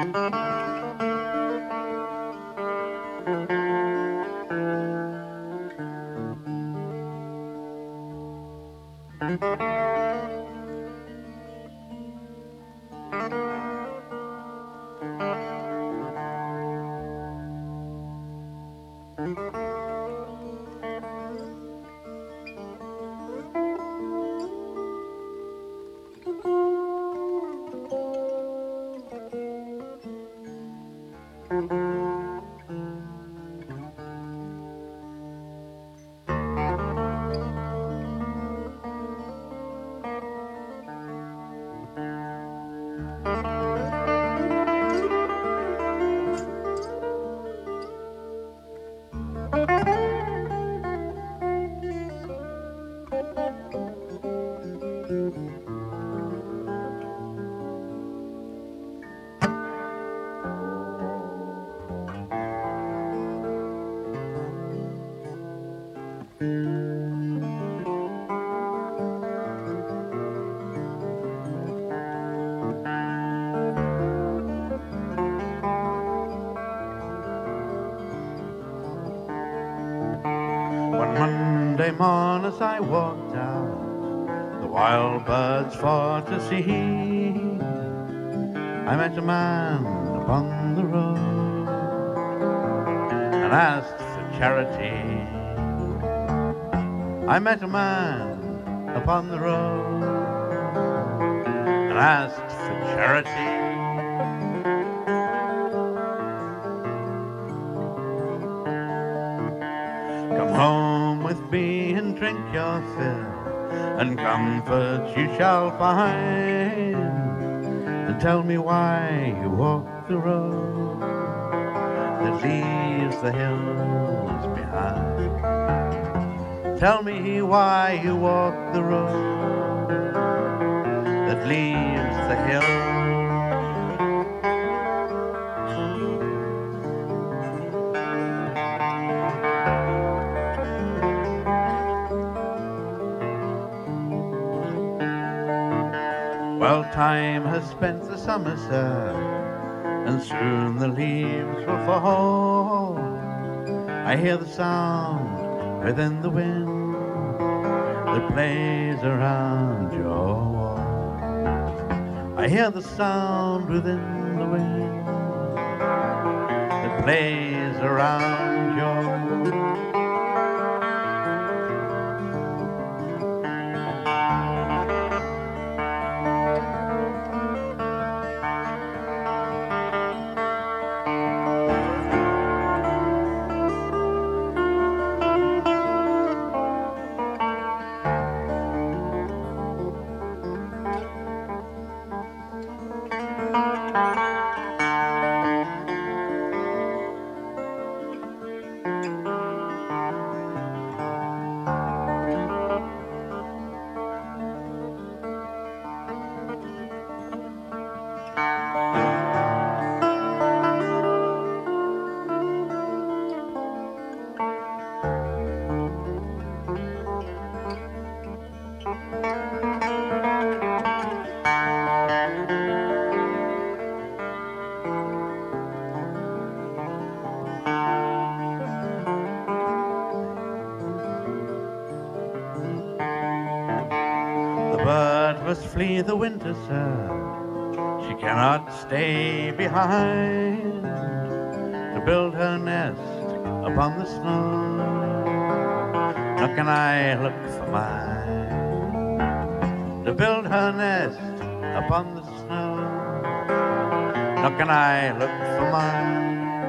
One Monday morn as I walked out, the wild birds for to see, I met a man upon the road and asked for charity. I met a man upon the road and asked for charity. Come home with me and drink your fill, and comfort you shall find, and tell me why you walk the road that leaves the hills behind. Tell me why you walk the road that leaves the hills. Well, time has spent the summer, sir, and soon the leaves will fall. I hear the sound within the wind that plays around your wall. I hear the sound within the wind that plays around your wall. The bird must flee the winter, sir. She cannot stay behind to build her nest upon the snow. Nor can I look for mine to build her nest upon the snow. Nor can I look for mine.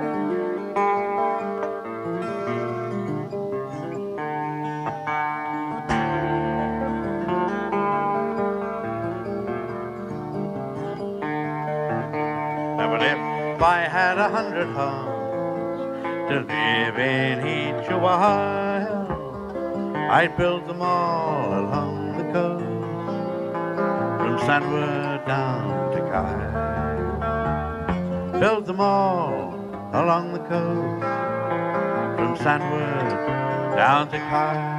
But if I had 100 homes to live in each a while, I'd build them all along the coast, from Sandward down to Kyle. Build them all along the coast, from Sandward down to Kyle.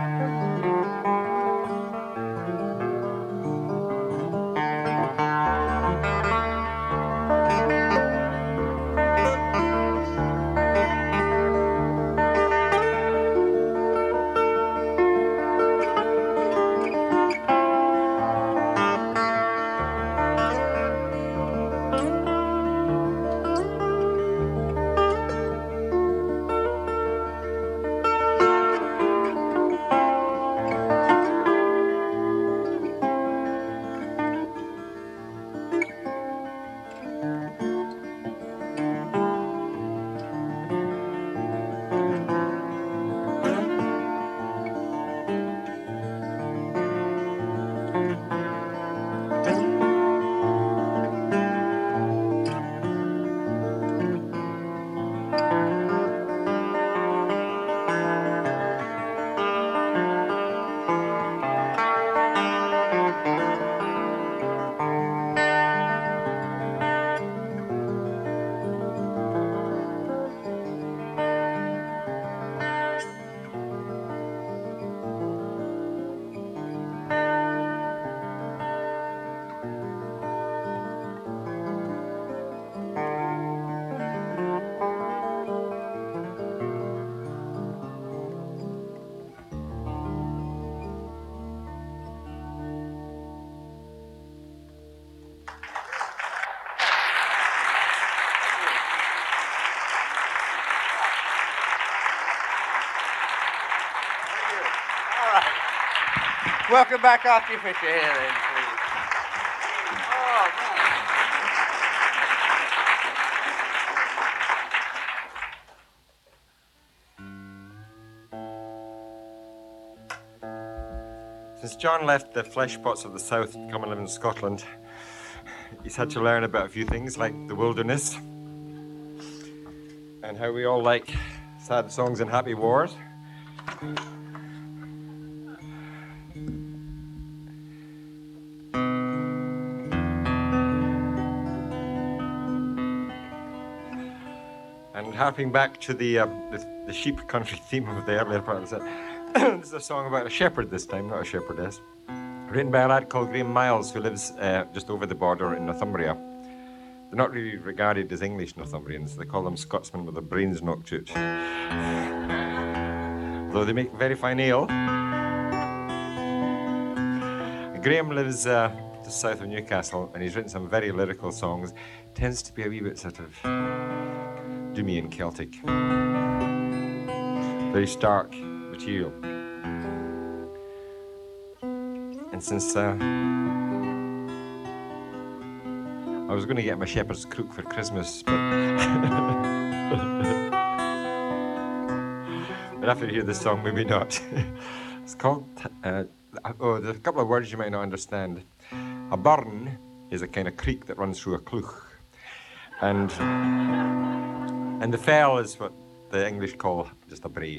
Welcome back, Archie Fisher, here then, please. Oh, man. Since John left the flesh pots of the south to come and live in Scotland, he's had to learn about a few things like the wilderness and how we all like sad songs and happy wars. And harping back to the sheep country theme of the earlier part of the set, this is a song about a shepherd this time, not a shepherdess. Written by a lad called Graham Miles, who lives just over the border in Northumbria. They're not really regarded as English Northumbrians. They call them Scotsmen with their brains knocked out. Though they make very fine ale. Graham lives just south of Newcastle, and he's written some very lyrical songs. Tends to be a wee bit sort of doomy and Celtic. Very stark material. And since I was going to get my shepherd's crook for Christmas, but but after you hear this song, maybe not. It's called, there's a couple of words you might not understand. A burn is a kind of creek that runs through a cleuch. And the fell is what the English call just a brae.